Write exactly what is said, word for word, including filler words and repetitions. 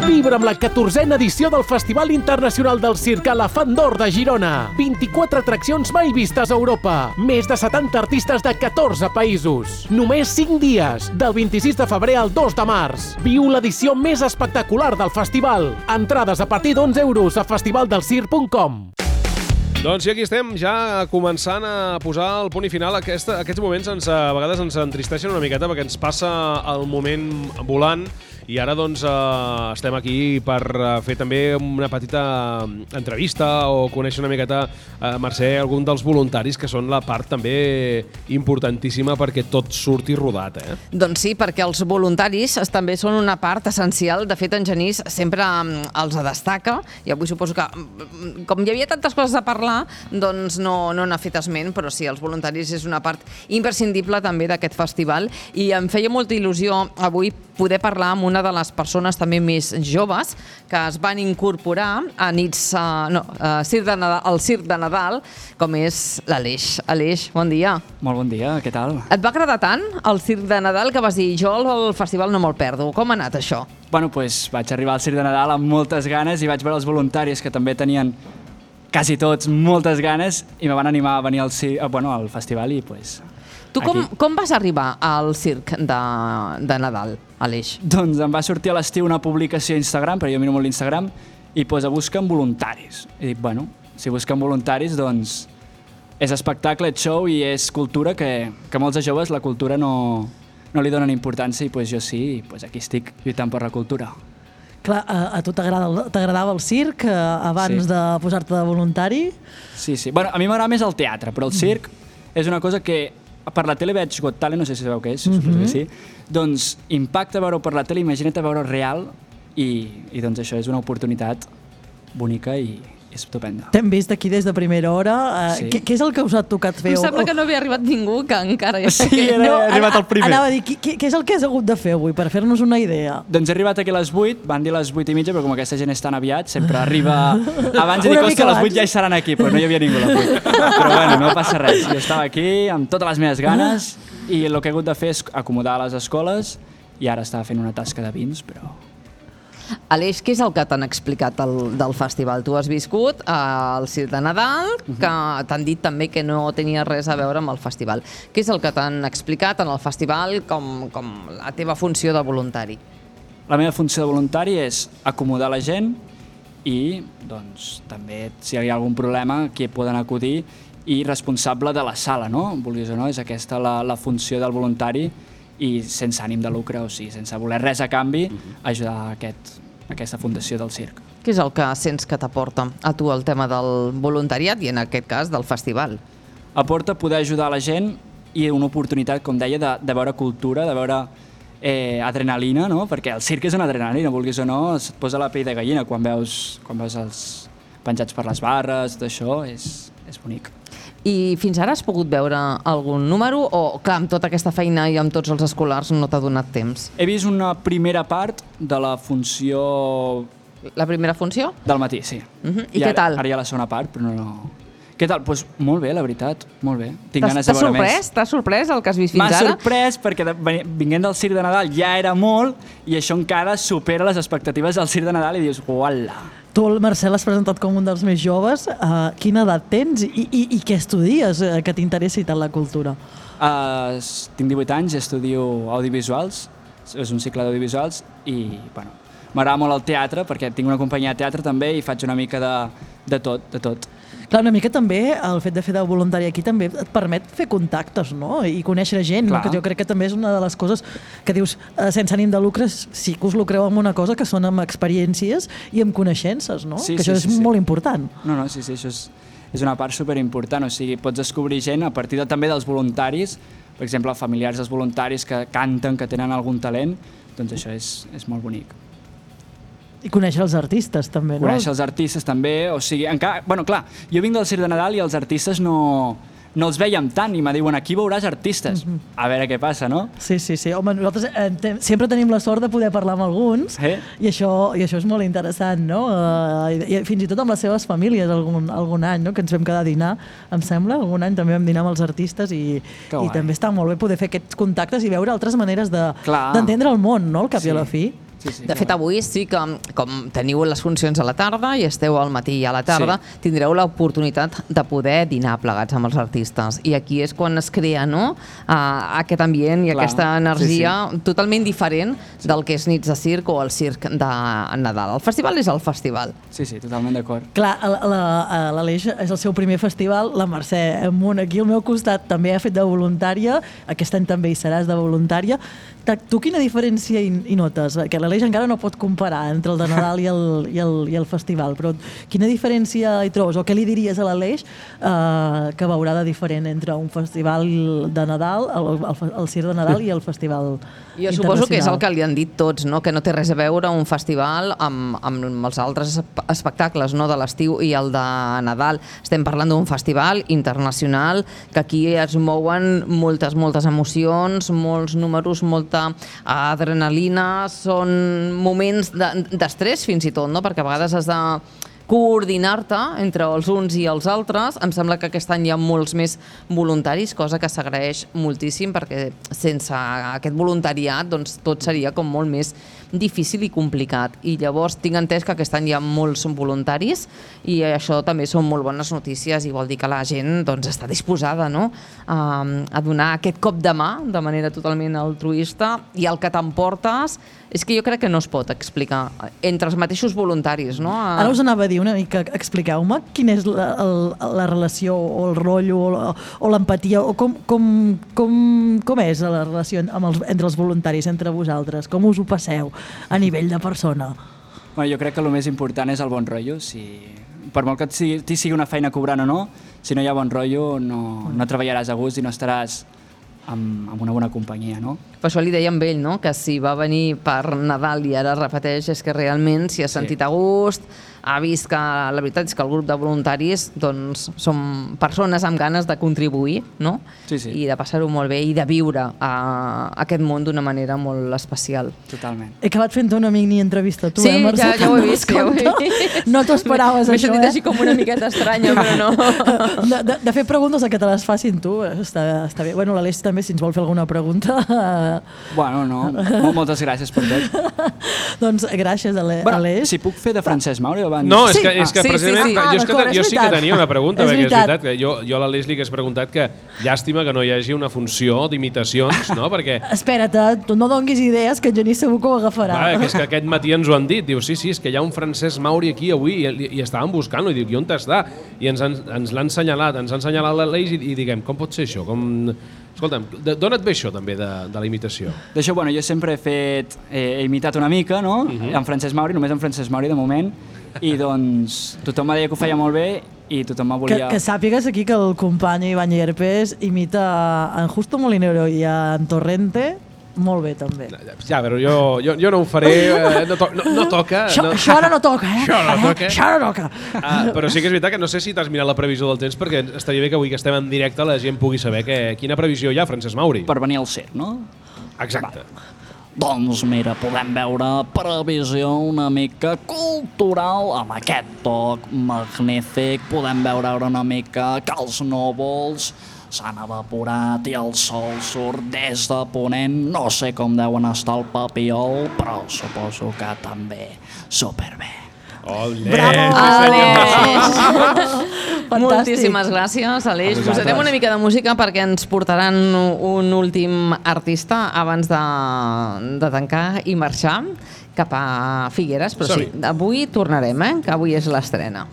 Vibra amb la catorzena edició del Festival Internacional del Circ a la Fan d'Or de Girona. vint-i-quatre atraccions mai vistes a Europa. Més de setanta artistes de catorze països. Només cinc dies, del vint-i-sis de febrer al dos de març. Viu l'edició més espectacular del festival. Entrades a partir d'onze euros a festivaldelsirc punt com. Doncs i aquí estem, ja començant a posar el punt i final. Aquest, aquests moments ens, a vegades ens entristeixen una miqueta perquè ens passa el moment volant i ara doncs eh, estem aquí per fer també una petita entrevista o conèixer una miqueta, eh, Mercè, algun dels voluntaris que són la part també importantíssima perquè tot surti rodat, eh? Doncs sí, perquè els voluntaris també són una part essencial. De fet, en Genís sempre els destaca i avui suposo que, com hi havia tantes coses a parlar, doncs no, no n'ha fet esment, però sí, els voluntaris és una part imprescindible també d'aquest festival i em feia molta il·lusió avui poder parlar amb una de les persones també més joves que es van incorporar a nits, uh, no, uh, Circ de Nadal, al Circ de Nadal, com és l'Aleix. Aleix, bon dia. Molt bon dia, què tal? Et va agradar tant el Circ de Nadal que vas dir jo al festival no me'l perdo. Com ha anat això? Bueno, doncs vaig arribar al Circ de Nadal amb moltes ganes i vaig veure els voluntaris que també tenien quasi tots moltes ganes i me van animar a venir al, bueno, al festival i pues, tu com, com vas arribar al Circ de, de Nadal, Aleix? Doncs em va sortir a l'estiu una publicació a Instagram, però jo miro molt l'Instagram, i posa busquen voluntaris. I dic, bueno, si busquen voluntaris, doncs és espectacle, és show i és cultura que, que molts de joves la cultura no, no li donen importància i pues, jo sí, i pues, aquí estic lluitant per la cultura. Clar, a, a tu t'agradava el circ eh, abans sí. de posar-te de voluntari? Sí, sí. Bueno, a mi m'agrada més el teatre, però el circ mm. és una cosa que per la tele veig Got Talent, no sé si sabeu què és, mm -hmm. suposo que sí. Doncs impacta veure-ho per la tele, imagina't veure-ho real i, i doncs això és una oportunitat bonica i és estupenda. T'hem vist aquí des de primera hora. Uh, sí. què, què és el que us ha tocat fer? Em sembla que no havia arribat ningú, que encara... Ja sí, que... era, no, ha arribat el primer. Anava a dir, què, què és el que has hagut de fer avui, per fer-nos una idea? Doncs he arribat aquí a les vuit, van dir a les vuit i mitja, però com aquesta gent és tan aviat, sempre arriba abans i dic, hòstia, a les vuit ja hi seran aquí, però no hi havia ningú a les vuit. Però bueno, no passa res. Jo estava aquí amb totes les meves ganes i el que he hagut de fer és acomodar les escoles i ara estava fent una tasca de vins, però... Aleix, què és el que t'han explicat el, del festival? Tu has viscut al Circ de Nadal, que t'han dit també que no tenia res a veure amb el festival. Què és el que t'han explicat en el festival com, com la teva funció de voluntari? La meva funció de voluntari és acomodar la gent i doncs, també, si hi ha algun problema, aquí poden acudir i responsable de la sala, no? Vulguis o no, és aquesta la, la funció del voluntari i sense ànim de lucre, o sigui, sense voler res a canvi, ajudar a, aquest, a aquesta fundació del circ. Què és el que sents que t'aporta a tu el tema del voluntariat i en aquest cas del festival? Aporta poder ajudar la gent i una oportunitat, com deia, de, de veure cultura, de veure eh, adrenalina, no? Perquè el circ és una adrenalina, vulguis o no, es posa la pell de gallina quan veus, quan veus els penjats per les barres, d'això, és, és bonic. I fins ara has pogut veure algun número o, clar, amb tota aquesta feina i amb tots els escolars no t'ha donat temps? He vist una primera part de la funció... La primera funció? Del matí, sí. Uh-huh. I, I què ara, tal? Ara hi ha la segona part, però no... no... Què tal? Doncs pues, molt bé, la veritat, molt bé. Tinc ganes de veure sorprès? més. T'ha sorprès el que has vist fins ara? ara? M'ha sorprès perquè de, vinguent del Circ de Nadal ja era molt i això encara supera les expectatives del Circ de Nadal i dius, uala. Tu, el Marcel, has presentat com un dels més joves. Uh, quina edat tens i, i, i què estudies uh, que t'interessi tant la cultura? Uh, tinc divuit anys, estudio audiovisuals, és un cicle d'audiovisuals i, bueno, m'agrada molt el teatre perquè tinc una companyia de teatre també i faig una mica de, de tot, de tot. Clar, una mica també el fet de fer de voluntari aquí també et permet fer contactes, no? I conèixer gent, no? Que jo crec que també és una de les coses que dius, eh, sense ànim de lucre, sí que us lucreu amb una cosa que són amb experiències i amb coneixences, no? Sí, que sí, això és sí, sí. molt important. No, no, sí, sí, això és, és una part superimportant, o sigui, pots descobrir gent a partir de, també dels voluntaris, per exemple, familiars dels voluntaris que canten, que tenen algun talent, doncs això és, és molt bonic. I conèixer els artistes també, no? Conèixer els artistes també, o sigui, encara, bueno, clar, jo vinc del Circ de Nadal i els artistes no, no els veiem tant i me diuen, aquí veuràs artistes. Mm-hmm. A veure què passa, no? Sí, sí, sí. Home, nosaltres eh, te, sempre tenim la sort de poder parlar amb alguns eh? i, això, i això és molt interessant, no? Uh, i, i fins i tot amb les seves famílies algun, algun any, no? Que ens vam quedar a dinar, em sembla. Algun any també vam dinar amb els artistes i, i també està molt bé poder fer aquests contactes i veure altres maneres d'entendre de, el món, no? Al cap sí. i a la fi. Sí, sí, de fet, avui sí que, com teniu les funcions a la tarda i esteu al matí i a la tarda, sí. tindreu l'oportunitat de poder dinar plegats amb els artistes. I aquí és quan es crea, no?, uh, aquest ambient i Clar. aquesta energia sí, sí. totalment diferent del que és nits de circ o el circ de Nadal. El festival és el festival. Sí, sí, totalment d'acord. Clar, l'Aleix és el seu primer festival, la Mercè Munt aquí al meu costat també ha fet de voluntària, aquest any també hi seràs de voluntària. Tu quina diferència hi, hi notes? Que l'Aleix encara no pot comparar entre el de Nadal i el, i el, i el festival, però quina diferència hi trobes? O què li diries a l'Aleix eh, que veurà de diferent entre un festival de Nadal, el, el, el circ de Nadal i el festival Jo internacional? suposo que és el que li han dit tots, no? Que no té res a veure un festival amb, amb els altres espectacles, no? De l'estiu i el de Nadal. Estem parlant d'un festival internacional que aquí es mouen moltes, moltes emocions, molts números, molta adrenalina, són moments d'estrès fins i tot, no? Perquè a vegades has de coordinar-te entre els uns i els altres. Em sembla que aquest any hi ha molts més voluntaris, cosa que s'agraeix moltíssim, perquè sense aquest voluntariat doncs, tot seria com molt més difícil i complicat. I llavors tinc entès que aquest any hi ha molts voluntaris i això també són molt bones notícies i vol dir que la gent doncs, està disposada, no?, a, a donar aquest cop de mà de manera totalment altruista, i el que t'emportes és que jo crec que no es pot explicar entre els mateixos voluntaris, no? A... Ara us anava a dir una mica, expliqueu-me quina és la, el, la relació o el rotllo o, o l'empatia o com, com, com, com és la relació amb els, entre els voluntaris, entre vosaltres, com us ho passeu a nivell de persona? Bueno, jo crec que el més important és el bon rotllo. Si, per molt que et sigui, t'hi sigui una feina cobrant o no, si no hi ha bon rotllo no, no treballaràs a gust i no estaràs amb, amb una bona companyia, no? Per això li deia amb ell, no?, que si va venir per Nadal i ara repeteix és que realment s'hi ha sentit sí. a gust, ha vist que la veritat és que el grup de voluntaris doncs, són persones amb ganes de contribuir, no? Sí, sí. I de passar-ho molt bé i de viure a aquest món d'una manera molt especial. Totalment. He acabat fent una mini entrevista, tu, sí, eh, Mercè? Sí, ja, ja ho he vist, ja ho he vist. No t'ho esperaves, això, eh? M'he sentit així com una miqueta estranya, però no. De, de, de fer preguntes a que te les facin tu, està, està bé. Bueno, l'Aleix també, si ens vol fer alguna pregunta... Bueno, no. Moltes gràcies per tot. Doncs gràcies, Ale, bueno, Aleix. si puc fer de Francesc Mauri abans... No, és sí. que, és que sí, precisament... sí, sí. Ah, jo, és que, ah, jo sí que tenia una pregunta, és perquè és veritat. veritat que jo, jo a l'Aleix li hagués preguntat que llàstima que no hi hagi una funció d'imitacions, no? Perquè... Espera't, tu no donguis idees, que en Genís segur que ho agafarà. Va, que és que aquest matí ens ho han dit. Diu, sí, sí, és que hi ha un Francesc Mauri aquí avui i, i estàvem buscant-lo. I diu, i on està? I ens, ens l'han assenyalat, ens ha assenyalat l'Aleix i, i diguem, com pot ser això? Com... Escolta'm, d'on et ve això també de, de la imitació? D'això, bueno, jo sempre he fet, eh, he imitat una mica, no? Uh -huh. En Francesc Mauri, només en Francesc Mauri de moment, i doncs tothom m'ha dit que ho feia molt bé i tothom me volia... Que, que sàpigues aquí que el company Ivan Llerpes imita en Justo Molinero i en Torrente molt bé, també. Ja, però jo, jo, jo no ho faré, eh, no, to, no, no toca. Això, no. això ara no toca, eh? Això no eh? toca. Això no toca. Uh, però sí que és veritat que no sé si t'has mirat la previsió del temps, perquè estaria bé que avui que estem en directe la gent pugui saber que, quina previsió hi ha, Francesc Mauri. Per venir al circ, no? Exacte. Va. Doncs mira, podem veure previsió una mica cultural amb aquest toc magnífic. Podem veure una mica que els núvols s'han evaporat i el sol surt des de ponent. No sé com deuen estar el Papiol, però suposo que també superbé. Olé! Bravo! Aleix! Fantàstic. Moltíssimes gràcies, Aleix. Posarem una mica de música perquè ens portaran un últim artista abans de, de tancar i marxar cap a Figueres. Però sí, avui tornarem, eh? Que avui és l'estrena.